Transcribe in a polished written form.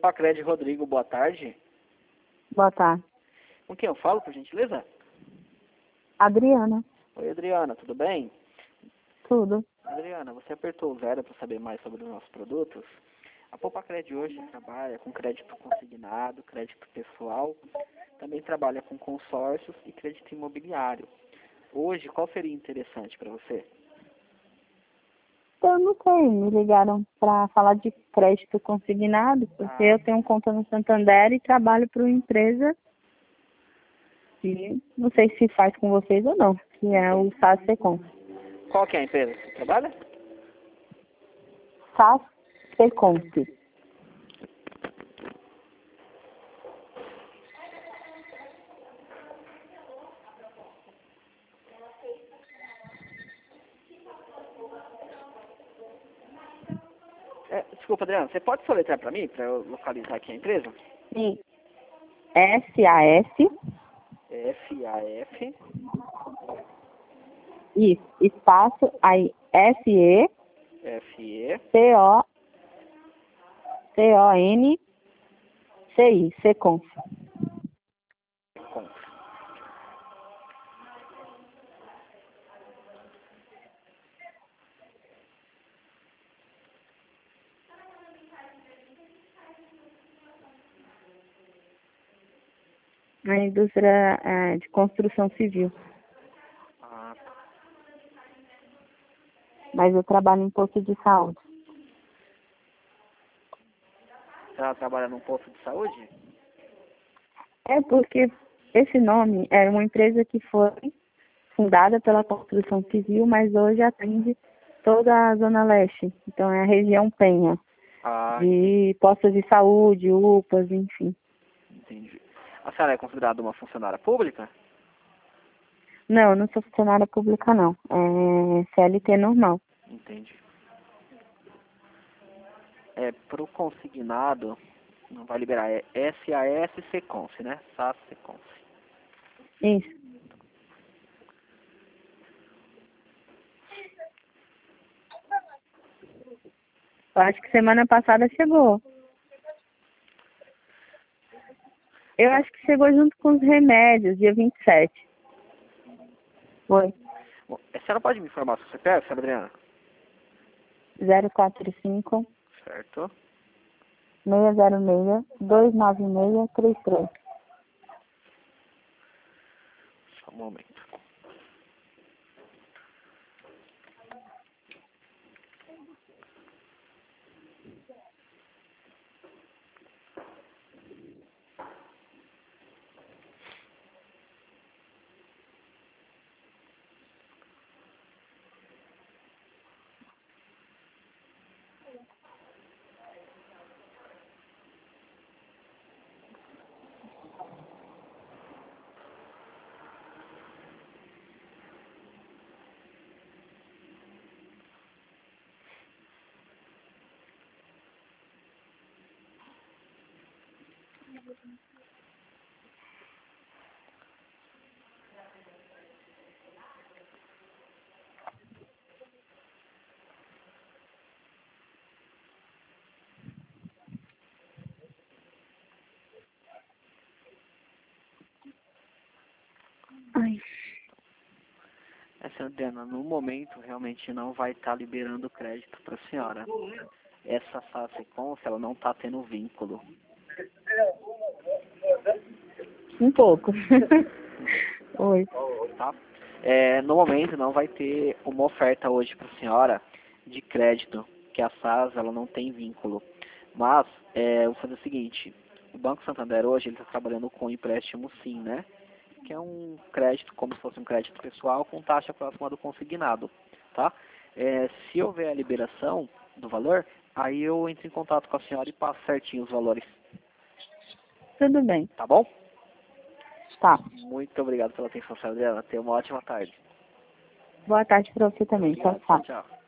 Popacred Rodrigo, boa tarde. Boa tarde. Com quem eu falo, por gentileza? Adriana. Oi, Adriana, tudo bem? Tudo. Adriana, você apertou o 0 para saber mais sobre os nossos produtos? A Popacred hoje trabalha com crédito consignado, crédito pessoal, também trabalha com consórcios e crédito imobiliário. Hoje, qual seria interessante para você? Eu não sei, me ligaram para falar de crédito consignado, porque eu tenho conta no Santander e trabalho para uma empresa que não sei se faz com vocês ou não, que é o SAS Secom. Qual que é a empresa que você trabalha? SAS Secom. Desculpa, Adriana, você pode soletrar para mim, para eu localizar aqui a empresa? Sim. SAS. FAF. Isso. Espaço, aí SE. FE. CONCI. Secom. A indústria de construção civil. Ah, tá. Mas eu trabalho em posto de saúde. Ela trabalha num posto de saúde? É porque esse nome era uma empresa que foi fundada pela construção civil, mas hoje atende toda a Zona Leste. Então é a região Penha, de postos de saúde, UPAs, enfim. Entendi. A senhora é considerada uma funcionária pública? Não, eu não sou funcionária pública, não. É CLT normal. Entendi. Para o consignado, não vai liberar, é SAS Seconce, né? SAS Seconce. Isso. Eu acho que semana passada chegou. Eu acho que chegou junto com os remédios, dia 27. Foi. Bom, a senhora pode me informar se você pega, senhora Adriana? 045 Certo. 606 29633. Só um momento. Ai. Senhora Adriana, no momento realmente não vai estar liberando crédito para a senhora. Essa SAS Seconce, ela não está tendo vínculo. Um pouco. Oi. Tá? No momento não vai ter uma oferta hoje para a senhora de crédito, que a SAS ela não tem vínculo. Mas eu vou fazer o seguinte, o Banco Santander hoje ele está trabalhando com empréstimo sim, né? Que é um crédito como se fosse um crédito pessoal com taxa próxima do consignado, tá? Se houver a liberação do valor, aí eu entro em contato com a senhora e passo certinho os valores. Tudo bem. Tá bom? Tá. Muito obrigado pela atenção, senhora Adriana. Tenha uma ótima tarde. Boa tarde para você também. Obrigado. Tchau, tchau. Tchau.